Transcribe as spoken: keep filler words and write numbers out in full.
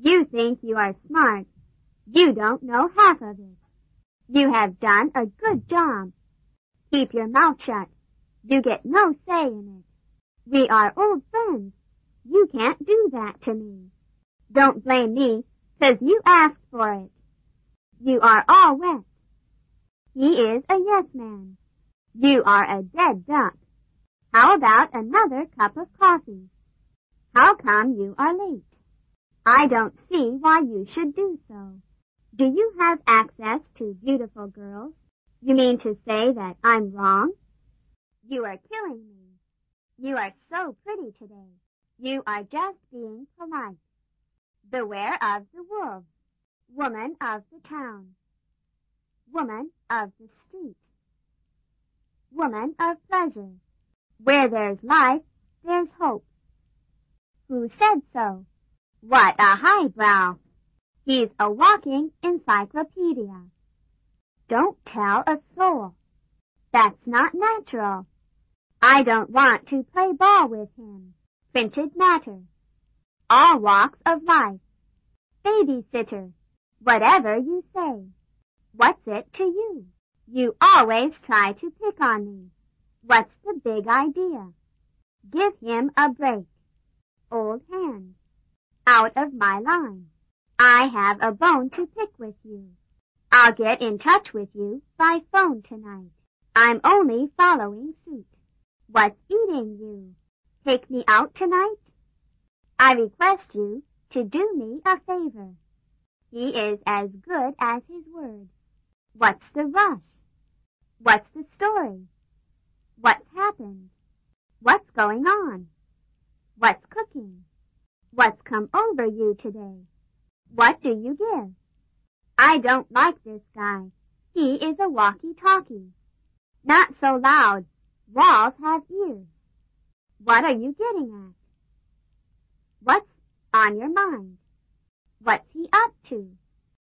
You think you are smart. You don't know half of it. You have done a good job. Keep your mouth shut. You get no say in it. We are old friends. You can't do that to me. Don't blame me, 'cause you asked for it. You are all wet. He is a yes man. You are a dead duck. How about another cup of coffee? How come you are late? I don't see why you should do so. Do you have access to beautiful girls? You mean to say that I'm wrong? You are killing me. You are so pretty today. You are just being polite. Beware of the wolves, woman of the town, woman of the street, woman of pleasure. Where there's life, there's hope. Who said so? What a highbrow! He's a walking encyclopedia. Don't tell a soul. That's not natural. I don't want to play ball with him. Printed matter. All walks of life. Babysitter. Whatever you say. What's it to you? You always try to pick on me. What's the big idea? Give him a break. Old hand. Out of my line. I have a bone to pick with you. I'll get in touch with you by phone tonight. I'm only following suit. What's eating you? Take me out tonight? I request you to do me a favor. He is as good as his word. What's the rush? What's the story? What's happened? What's going on? What's cooking? What's come over you today? What do you give? I don't like this guy. He is a walkie-talkie. Not so loud. Walls have ears. What are you getting at? What's on your mind? What's he up to?